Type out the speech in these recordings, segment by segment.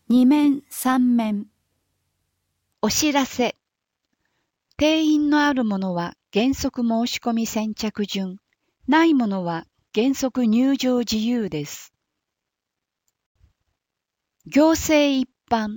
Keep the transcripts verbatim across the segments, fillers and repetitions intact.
二面三面。 お知らせ。定員のあるものは原則申し込み先着順、ないものは原則入場自由です。行政一般。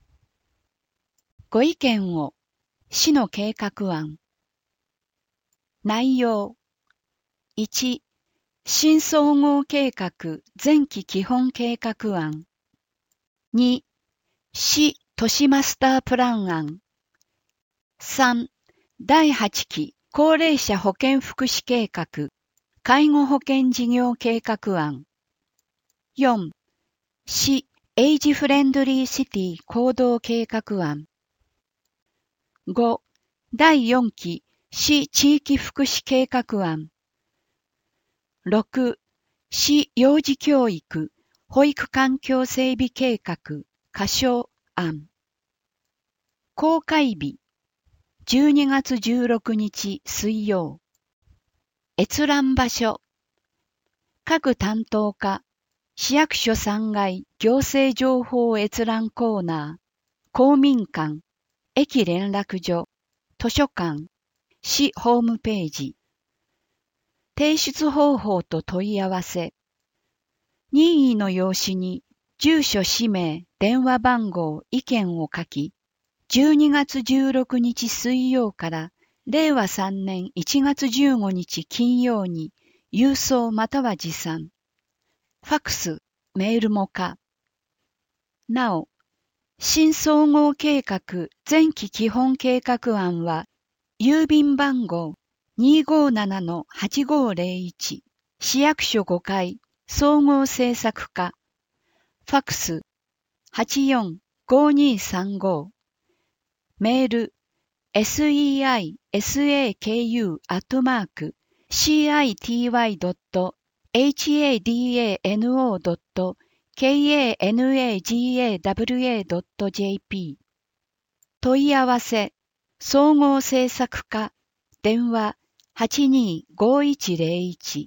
ご意見を。市の計画案。内容。いち、新総合計画前期基本計画案。に、市都市マスタープラン案。さん、だいはちき高齢者保健福祉計画、介護保険事業計画案。よん、市エイジフレンドリーシティ行動計画案。ご、だいよんき市地域福祉計画案。ろく、市幼児教育保育環境整備計画仮称案。公開日じゅうにがつじゅうろくにち水曜。閲覧場所。各担当課、市役所さんがい行政情報閲覧コーナー、公民館、駅連絡所、図書館、市ホームページ。提出方法と問い合わせ。任意の用紙に住所、氏名、電話番号、意見を書き、じゅうにがつじゅうろくにち水曜かられいわさんねんいちがつじゅうごにち金曜に郵送または持参。ファクス、メールも可。なお、新総合計画前期基本計画案は、郵便番号 にーごーななのはちごーぜろいち、市役所ごかい、総合政策課、ファクス はちよんごーにーさんご、メール セイサク アットマーク シーアイティーワイ ドット エイチエーディーエーエヌオー ドット ケーエーエヌエージーエーダブリューエー ドット ジェーピー。問い合わせ、総合政策課、電話 はちにーごーいちぜろいち。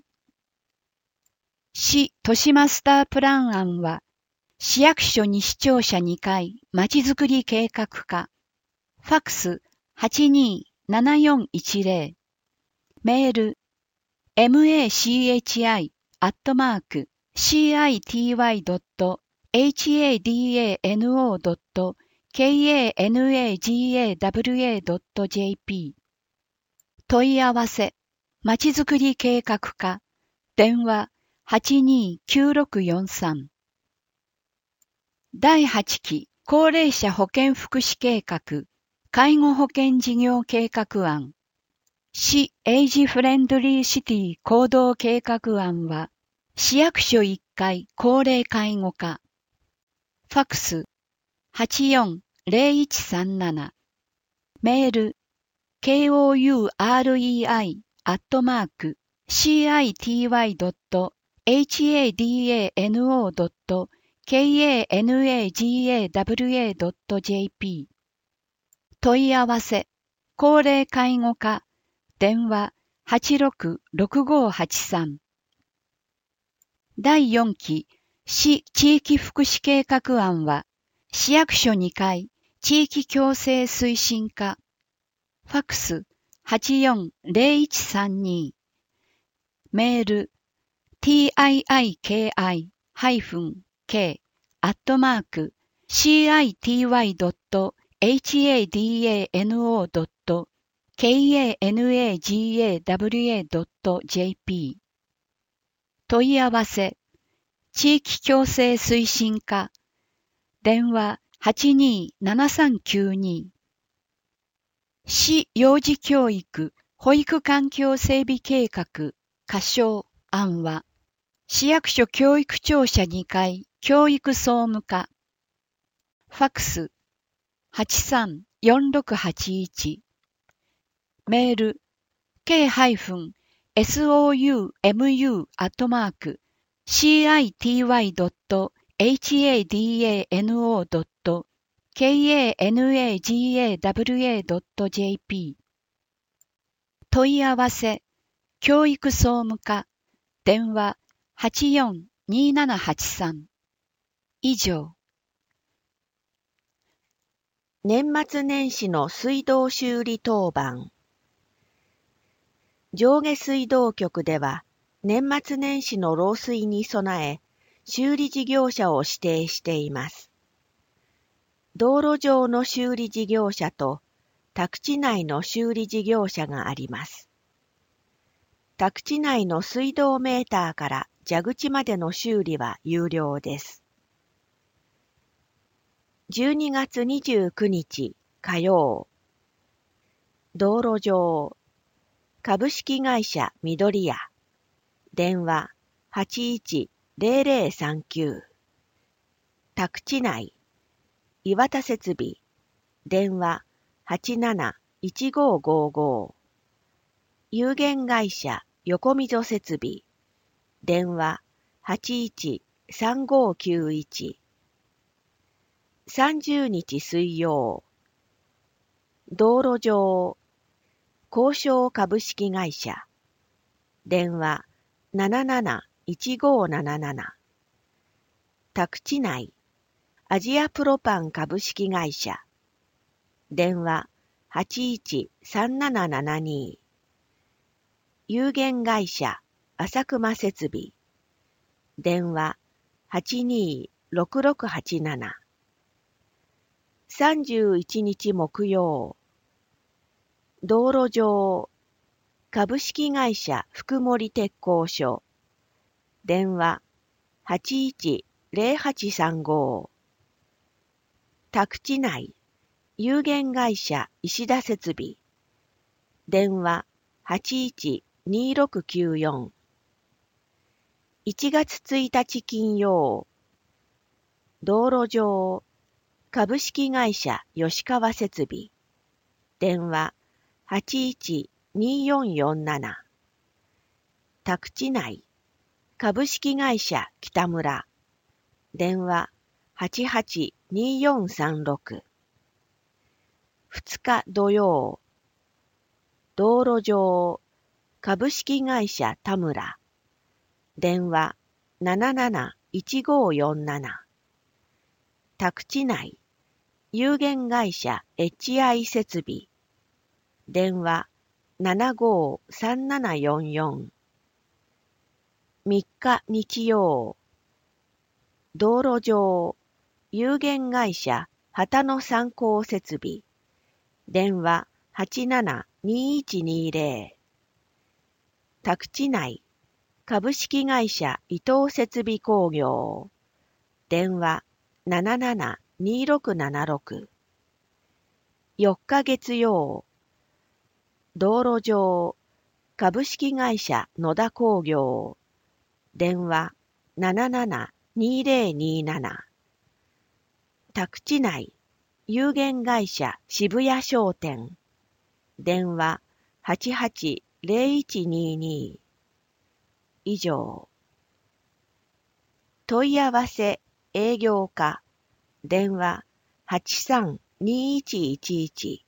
市都市マスタープラン案は、市役所西庁舎にかいまちづくり計画課、ファクス はちにーななよんいちぜろ、メール マチ アットマーク シーアイティーワイ ドット エイチエーディーエーエヌオー ドット ケーエーエヌエージーエーダブリューエー ドット ジェーピー。問い合わせ、まちづくり計画課、電話 はちにーきゅうろくよんさん。だいはちき高齢者保健福祉計画、介護保険事業計画案。市エイジフレンドリーシティ行動計画案は、市役所いっかい高齢介護課。ファクス はちよんぜろいちさんなな。メール ケーオーユーアールイーアイ アットマーク シーアイティーワイ ドット エイチエーディーエーエヌオー ドット ケーエーエヌエージーエーダブリューエー ドット ジェーピー。問い合わせ、高齢介護課、電話 はちろくろくごーはちさん。だいよんき市地域福祉計画案は、市役所にかい地域共生推進課、ファクス はちよんぜろいちさんに。メール ティーアイアイケーアイ ケー アットマーク シーアイティーワイ ドット エイチエーディーエーエヌオー ドット ケーエーエヌエージーエーダブリューエー ドット ジェーピー。問い合わせ、地域共生推進課、電話 はちにーななさんきゅうに。市幼児教育保育環境整備計画仮称案は、市役所教育庁舎にかい教育総務課、ファクス はちさんよんろくはちいち。メール ケーソーユーエムユー アットマーク シーアイティーワイ ドット エイチエーディーエーエヌオー ドット ケーエーエヌエージーエーダブリューエー ドット ジェーピー。問い合わせ、教育総務課、電話 はちよんにーななはちさん。以上。 年末年始の水道修理当番。上下水道局では、年末年始の漏水に備え、修理事業者を指定しています。道路上の修理事業者と、宅地内の修理事業者があります。宅地内の水道メーターから蛇口までの修理は有料です。じゅうにがつにじゅうくにち火曜。道路上。株式会社緑屋。電話 はちいちゼロゼロさんきゅう。宅地内。岩田設備。電話 はちなないちごごご。有限会社横溝設備。電話 はちいちさんごきゅういち。さんじゅうにち水曜。道路上。交渉株式会社。電話 なななないちごななな。宅地内。アジアプロパン株式会社。電話 はちいちさんななななに。有限会社浅熊設備。電話 はちにろくろくはちなな。さんじゅういちにち木曜。道路上。株式会社福森鉄工所。電話 はちいちゼロはちさんご。宅地内。有限会社石田設備。電話 はちいちにろくきゅうよん。いちがつついたち金曜。道路上。株式会社吉川設備。電話 はちいちによんよんなな。宅地内。株式会社北村。電話 はちはちによんさんろく。ふつか土曜。道路上。株式会社田村。電話 なななないちごよんなな。宅地内。有限会社 エイチアイ 設備。電話 ななごさんななよんよん。みっか日曜。道路上。有限会社旗野参考設備。電話 はちななにいちにゼロ。宅地内。株式会社伊藤設備工業。電話 ななななにろくななろく。よっか月曜。道路上。株式会社野田工業。電話 ななななにゼロになな。宅地内。有限会社渋谷商店。電話 はちはちゼロいちにに。以上。問い合わせ営業課。電話 はちさんにいちいちいち。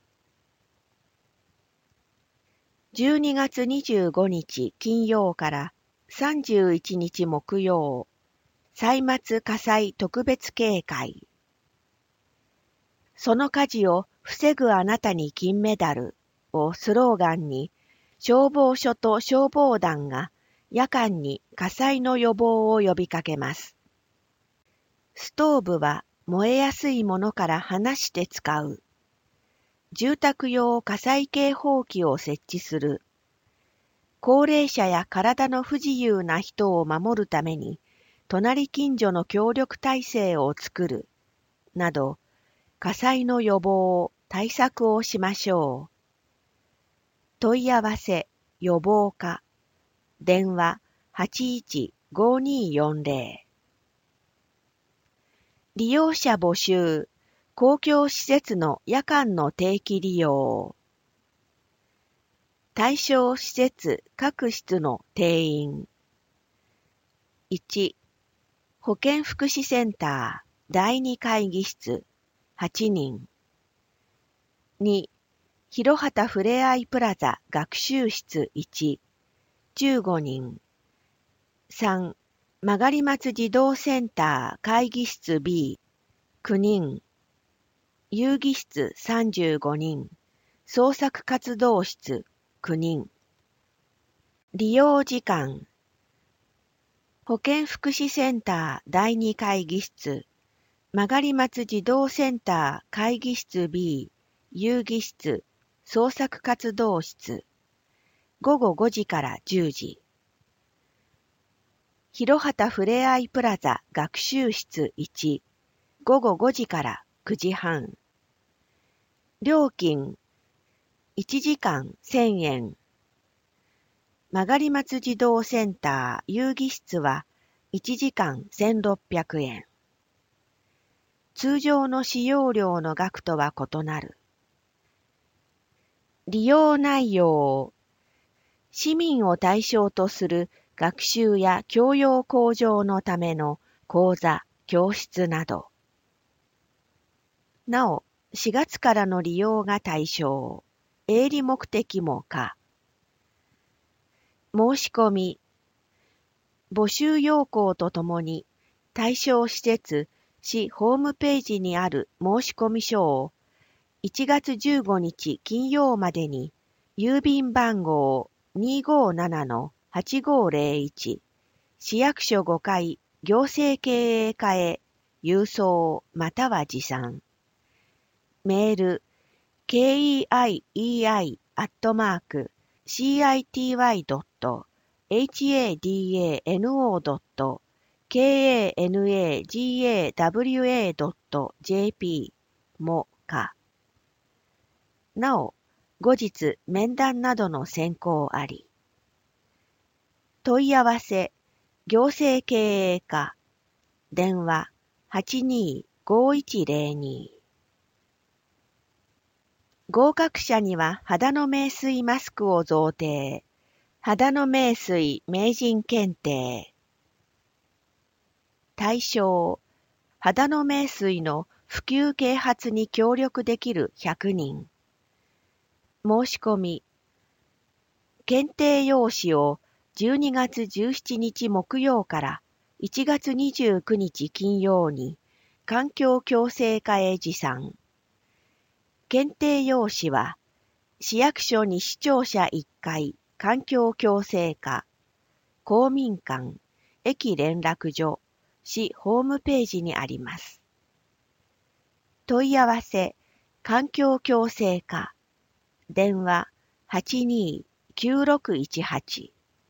じゅうにがつにじゅうごにち金曜からさんじゅういちにち木曜。歳末火災特別警戒。その火事を防ぐあなたに金メダルをスローガンに、消防署と消防団が夜間に火災の予防を呼びかけます。ストーブは燃えやすいものから離して使う。住宅用火災警報器を設置する。高齢者や体の不自由な人を守るために、隣近所の協力体制を作る。など、火災の予防、対策をしましょう。問い合わせ、予防課。電話 はちいちごによんゼロ。利用者募集。公共施設の夜間の定期利用。対象施設各室の定員。いち、保健福祉センターだいに会議室はちにん。に、広畑ふれあいプラザ学習室いち、じゅうごにん。さん、曲松児童センター会議室 ビー、きゅうにん。 遊戯室さんじゅうごにん、創作活動室きゅうにん。利用時間。保健福祉センターだいに会議室、曲松児童センター会議室 B、遊戯室、創作活動室。ごごごじからじゅうじ。広畑ふれあいプラザ学習室いち、ごごごじからくじはん。料金、いちじかんせんえん。曲松児童センター遊戯室はいちじかんせんろっぴゃくえん。通常の使用料の額とは異なる。利用内容。市民を対象とする学習や教養向上のための講座、教室など。なお、しがつからの利用が対象。営利目的も可。申し込み。募集要項とともに、対象施設、市ホームページにある申込書をいちがつじゅうごにち金曜までに郵便番号 にーごーななのはちごーぜろいち 市役所ごかい行政経営課へ郵送または持参。メール ケイイーイーアイ アットマーク シーアイティーワイ ドット エイチエーディーエーエヌオー ドット ケーエーエヌエージーエーダブリューエー ドット ジェーピー も可。なお、後日面談などの選考あり。問い合わせ、行政経営課、電話 はちにーごーいちぜろに。合格者には肌の名水マスクを贈呈。肌の名水名人検定。対象、肌の名水の普及啓発に協力できるひゃくにん。申し込み。検定用紙をじゅうにがつじゅうしちにち木曜からいちがつにじゅうくにち金曜に環境共生課へ持参。検定用紙は市役所に市庁舎いっかい環境共生課、公民館、駅連絡所、市ホームページにあります。問い合わせ、環境共生課、電話 はちにーきゅうろくいちはち。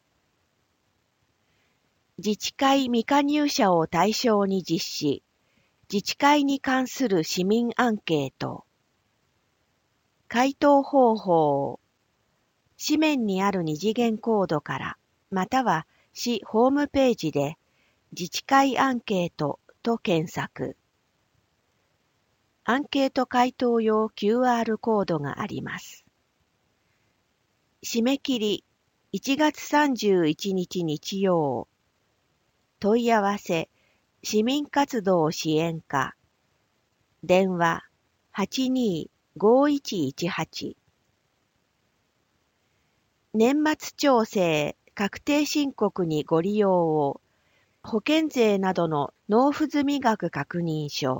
自治会未加入者を対象に実施、自治会に関する市民アンケート。回答方法。紙面にある二次元コードから、または市ホームページで自治会アンケートと検索。アンケート回答用 キューアール コードがあります。締め切りいちがつさんじゅういちにち日曜。問い合わせ市民活動支援課。電話 はちにーごーいちいちはち。年末調整確定申告にご利用を。保険税などの納付済額確認書。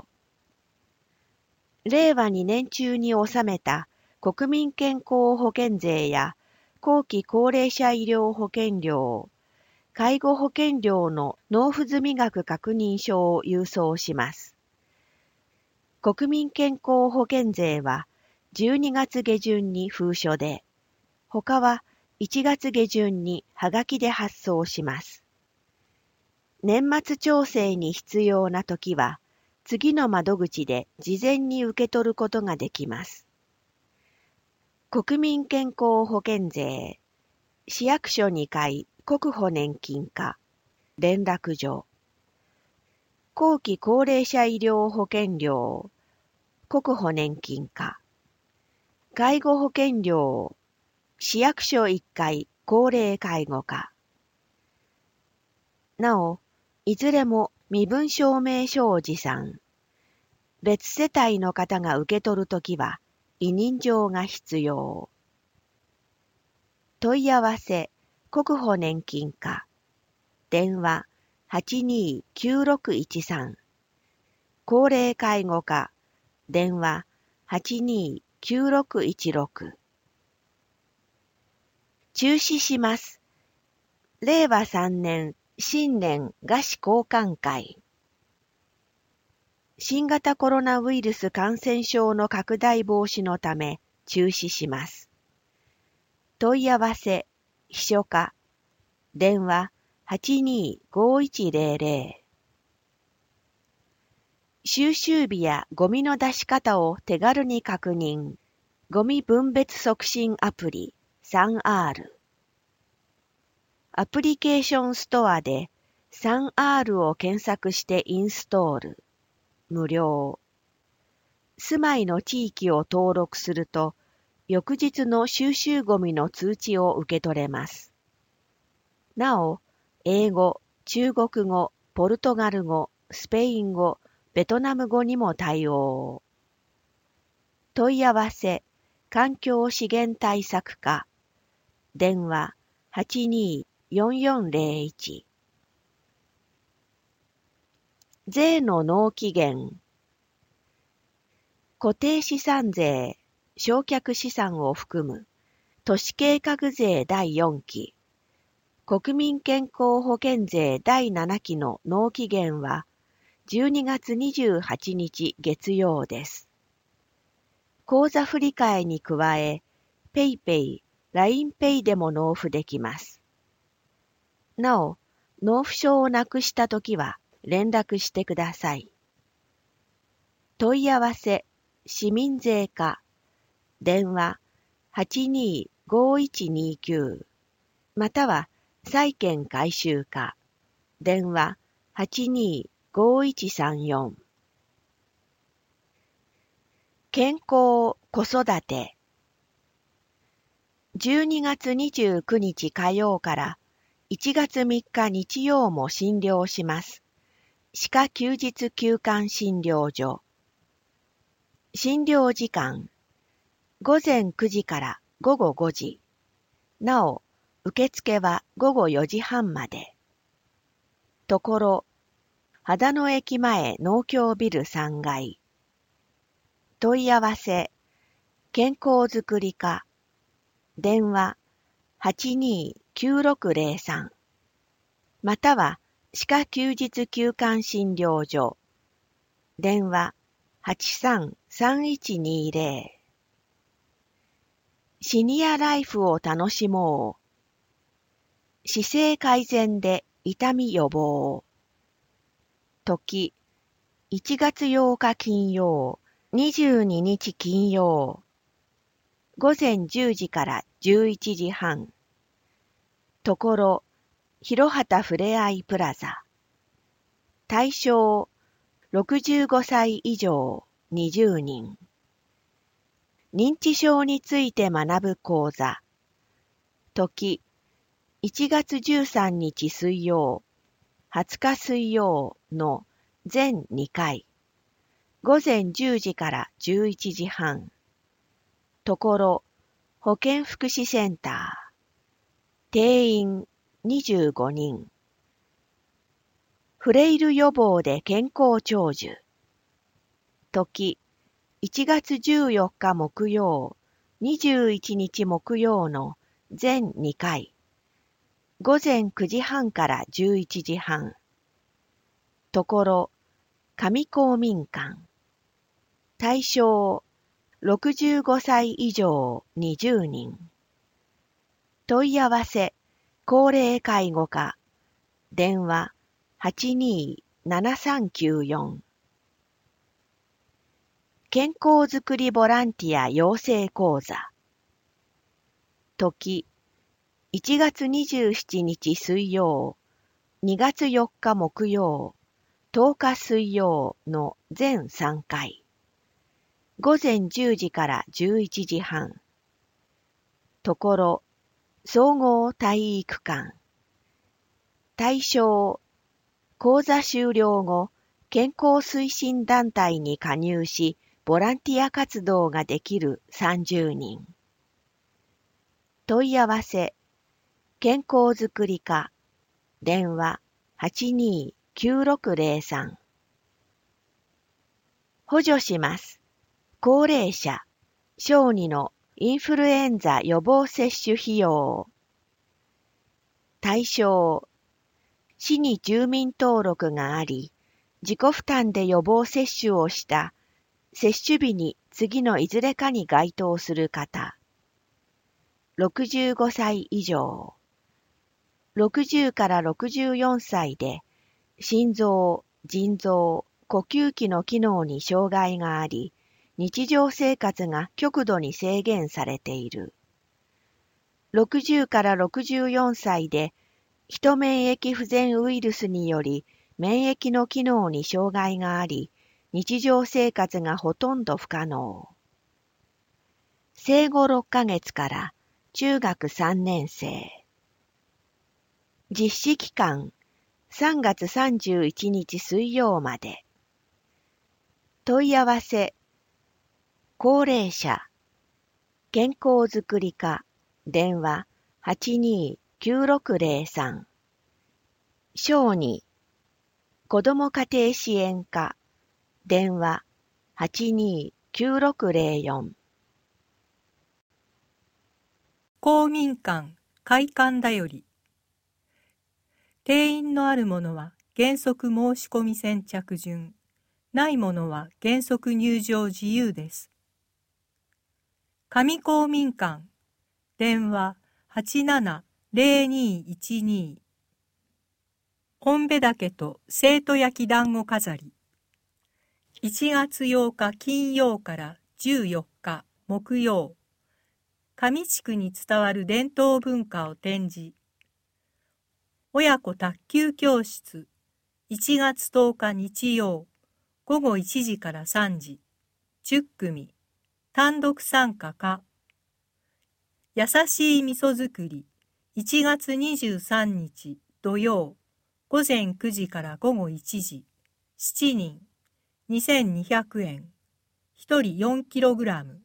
れいわにねん中に納めた国民健康保険税や後期高齢者医療保険料、介護保険料の納付済額確認書を郵送します。国民健康保険税はじゅうにがつげじゅんに封書で、他はいちがつげじゅんにはがきで発送します。年末調整に必要なときは、次の窓口で事前に受け取ることができます。国民健康保険税、市役所にかい国保年金課、連絡所、後期高齢者医療保険料、国保年金課、介護保険料、市役所いっかい高齢介護課。なお、いずれも身分証明書を持参。別世帯の方が受け取るときは、委任状が必要。問い合わせ、国保年金課。電話 はちにーきゅうろくいちさん。高齢介護課。電話はちにーきゅうろくいちろく。中止します。れいわさんねん新年賀詞交換会。新型コロナウイルス感染症の拡大防止のため中止します。問い合わせ、秘書課、電話はちにーごいちぜろぜろ。収集日やゴミの出し方を手軽に確認。ゴミ分別促進アプリ スリーアール。アプリケーションストアで スリーアール を検索してインストール。無料。住まいの地域を登録すると、翌日の収集ゴミの通知を受け取れます。なお、英語、中国語、ポルトガル語、スペイン語、ベトナム語にも対応。問い合わせ、環境資源対策課、電話はちにーよんよんぜろいち。税の納期限。固定資産税、償却資産を含む都市計画税だいよんき、国民健康保険税だいななきの納期限はじゅうにがつにじゅうはちにち月曜です。口座振替に加え、PayPay、ラインペイ でも納付できます。なお、納付書をなくしたときは連絡してください。問い合わせ、市民税課、電話はちにーごいちにきゅう、または債券回収課、電話はちにーごいちさんよん。健康・子育て。じゅうにがつにじゅうくにち火曜からいちがつみっか日曜も診療します。歯科休日休館診療所。診療時間、ごぜんくじからごごごじ。なお、受付はごごよじはんまで。ところ、秦野駅前農協ビルさんがい。問い合わせ、健康づくり課、電話はちにーきゅうろくぜろさん、または歯科休日休館診療所、電話はちさんさんいちにぜろ。シニアライフを楽しもう。姿勢改善で痛み予防。時、いちがつようか金曜、にじゅうににち金曜。ごぜんじゅうじからじゅういちじはん。ところ、広畑ふれあいプラザ。対象、ろくじゅうごさい以上にじゅうにん。認知症について学ぶ講座。時、いちがつじゅうさんにち水曜、はつか水曜の全にかい。ごぜんじゅうじからじゅういちじはん。ところ、保健福祉センター。定員にじゅうごにん。フレイル予防で健康長寿。時、いちがつじゅうよっか木曜、にじゅういちにち木曜の全にかい。ごぜんくじはんからじゅういちじはん。ところ、上公民館。対象、ろくじゅうごさい以上にじゅうにん。問い合わせ、高齢介護課。電話はちにーななさんきゅうよん。健康づくりボランティア養成講座。時、いちがつにじゅうしちにち水曜、にがつよっか木曜、とおか水曜の全さんかい。ごぜんじゅうじからじゅういちじはん。ところ、総合体育館。対象、講座終了後、健康推進団体に加入し、ボランティア活動ができるさんじゅうにん。問い合わせ、健康づくり課、電話はちにーきゅうろくぜろさん。補助します。 高齢者、小児のインフルエンザ予防接種費用。対象、市に住民登録があり、自己負担で予防接種をした接種日に次のいずれかに該当する方。ろくじゅうごさい以上。ろくじゅうからろくじゅうよんさいで心臓、腎臓、呼吸器の機能に障害があり、日常生活が極度に制限されている。ろくじゅうからろくじゅうよんさいで、ヒト免疫不全ウイルスにより免疫の機能に障害があり、日常生活がほとんど不可能。生後ろっかげつから中学さんねん生。実施期間、さんがつさんじゅういちにち水曜まで。問い合わせ、高齢者、健康づくり課、電話 はちにーきゅうろくゼロさん。小児、子ども家庭支援課、電話 はちにーきゅうろくゼロよん。 公民館開館だより。定員のあるものは原則申し込み先着順、ないものは原則入場自由です。上公民館、電話 はちななゼロにーいちにー。本部岳と生徒焼き団子飾り。いちがつようか金曜からじゅうよっか木曜。上地区に伝わる伝統文化を展示。親子卓球教室。いちがつとおか日曜。ごごいちじからさんじ。じゅっくみ。単独参加か。優しい味噌作り。いちがつにじゅうさんにち土曜。ごぜんくじからごごいちじ。しちにん。にせんにひゃくえん。ひとり よんキログラム。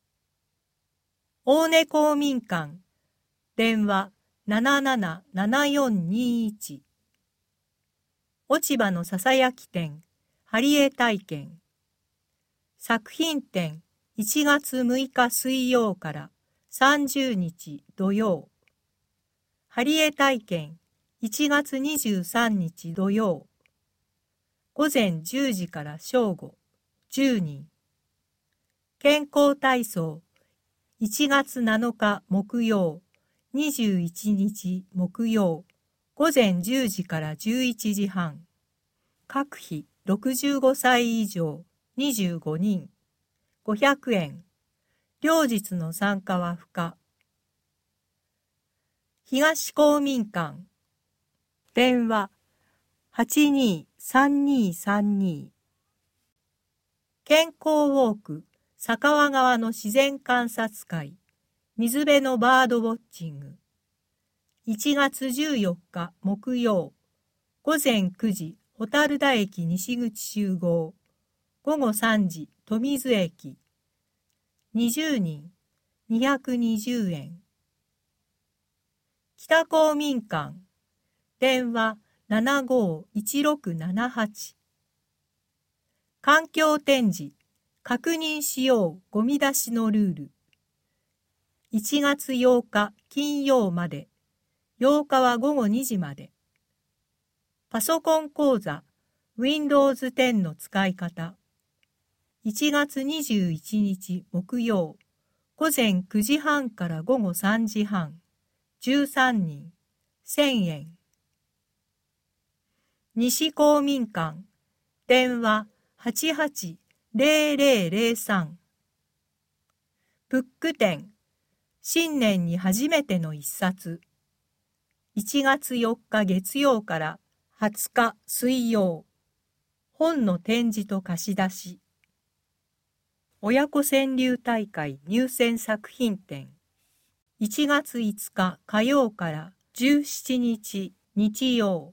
大根公民館。電話 ななななななよんにいち。落ち葉のささやき展。貼り絵体験。作品展いちがつむいか水曜からさんじゅうにち土曜。貼り絵体験いちがつにじゅうさんにち土曜。ごぜんじゅうじから正午じゅうにん。健康体操いちがつなのか木曜にじゅういちにち木曜ごぜんじゅうじからじゅういちじはん。各費ろくじゅうごさい以上にじゅうごにんごひゃくえん。両日の参加は不可。東公民館。電話 はちにーさんにーさんにー。健康ウォーク酒川川の自然観察会。水辺のバードウォッチング。いちがつじゅうよっか木曜。ごぜんくじ小樽田駅西口集合。ごごさんじ富津駅。にじゅうにんにひゃくにじゅうえん。北公民館。電話 ななごーいちろくななはち。環境展示。確認しようゴミ出しのルール。いちがつようか金曜まで。ようかはごごにじまで。パソコン講座 ウィンドウズテン の使い方。いちがつにじゅういちにち木曜。ごぜんくじはんからごごさんじはん。じゅうさんにん。せんえん。西公民館。電話 はちはちゼロゼロゼロさん。ブック展。新年に初めての一冊。いちがつよっか月曜からはつか水曜。本の展示と貸し出し。親子川柳大会入選作品展。いちがついつか火曜からじゅうしちにち日曜。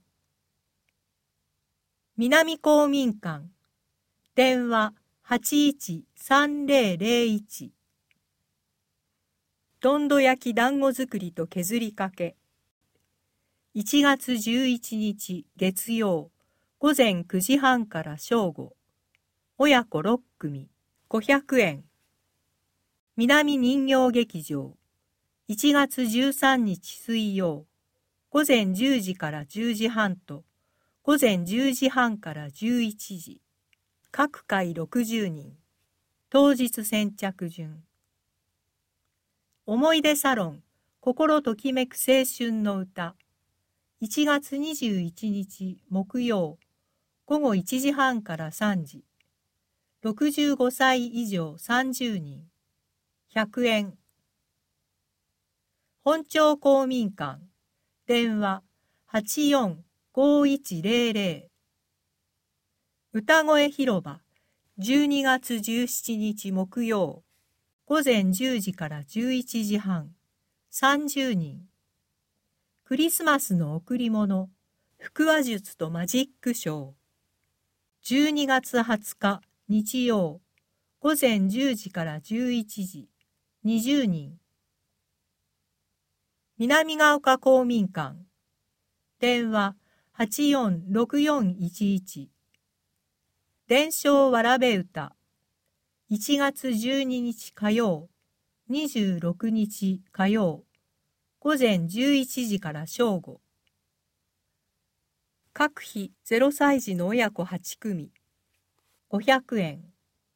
南公民館。電話 はちいちさんゼロゼロいち。どんど焼き団子作りと削りかけ。いちがつじゅういちにち月曜。ごぜんくじはんから正午。親子ろっくみ。 ごひゃくえん。南人形劇場、いちがつじゅうさんにち水曜、午前じゅうじからじゅうじはんと、午前じゅうじはんからじゅういちじ。各回ろくじゅうにん。当日先着順。思い出サロン、心ときめく青春の歌。いちがつにじゅういちにち木曜、午後いちじはんからさんじ。ろくじゅうごさい以上さんじゅうにん。ひゃくえん。本町公民館。電話はちよんごいちぜろぜろ。歌声広場。じゅうにがつじゅうしちにち木曜。午前じゅうじからじゅういちじはん。さんじゅうにん。クリスマスの贈り物。腹話術とマジックショー。じゅうにがつはつか日曜。午前じゅうじからじゅういちじ。にじゅうにん。南ヶ丘公民館。電話はちよんろくよんいちいち。伝承わらべ歌。いちがつじゅうににち火曜、にじゅうろくにち火曜、午前じゅういちじから正午。各日ゼロさい児の親子はちくみ、ごひゃくえん。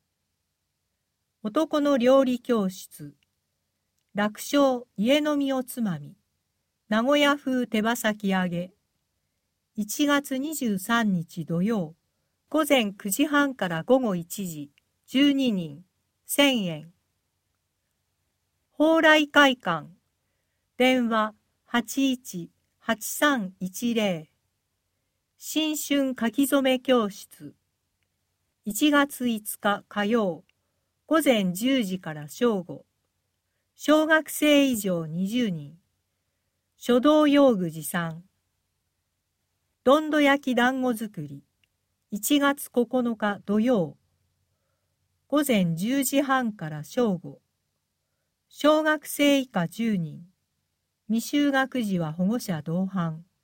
男の料理教室。楽勝家飲みおつまみ。名古屋風手羽先揚げ。いちがつにじゅうさんにち土曜、午前くじはんから午後いちじ、じゅうににん、せんえん。蓬莱会館。電話はちいちはちさんいちぜろ。新春書き初め教室。いちがついつか火曜、午前じゅうじから正午。小学生以上にじゅうにん。書道用具持参。どんど焼き団子作り。いちがつここのか土曜。午前じゅうじはんから正午。小学生以下じゅうにん。未就学児は保護者同伴。